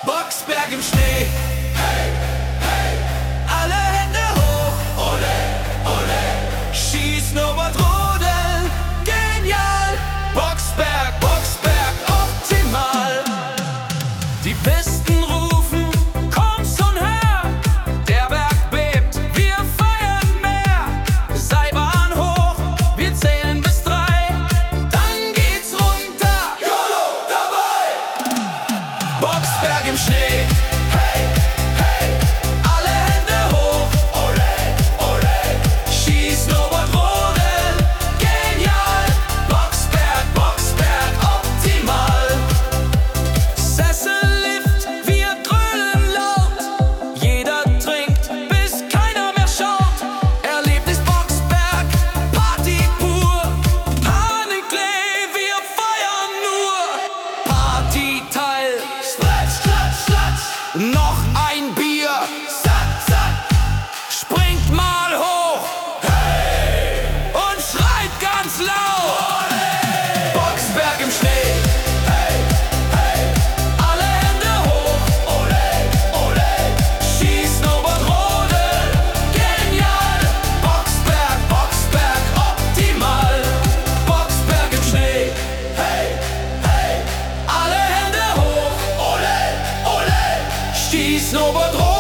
Boxberg im Schnee. Hey, hey. Alle Hände hoch. Ole, ole. Schieß, Snowboard, Rodeln. Genial. Boxberg, Boxberg, optimal. Die Pisten rufen, kommst schon her. Der Berg bebt, wir feiern mehr. Seilbahn hoch, wir zählen bis 3. Dann geht's runter. YOLO dabei. Boxberg im Schnee. Hey, hey. Alle Hände hoch. Ole, ole. Schieß, Snowboard, Rodeln. Genial. Boxberg, Boxberg, optimal. Sessellift, wir grölen laut. Jeder trinkt, bis keiner mehr schaut. Erlebnis Boxberg, Party pur. Hahnenklee, wir feiern nur. Partyteil, Splatsch, Klatsch, Klatsch. Noch ein Bier, Sack, Sack. Springt mal hoch, hey, und schreit ganz laut. Boxberg im Schnee. Hey, hey. Alle Hände hoch. Ole, ole. Schieß, Snowboard, Rodeln. Genial. Boxberg, Boxberg, optimal. Boxberg im Schnee. Hey, hey. Alle Hände hoch. Ole, ole. Schieß, Snowboard, Rodeln.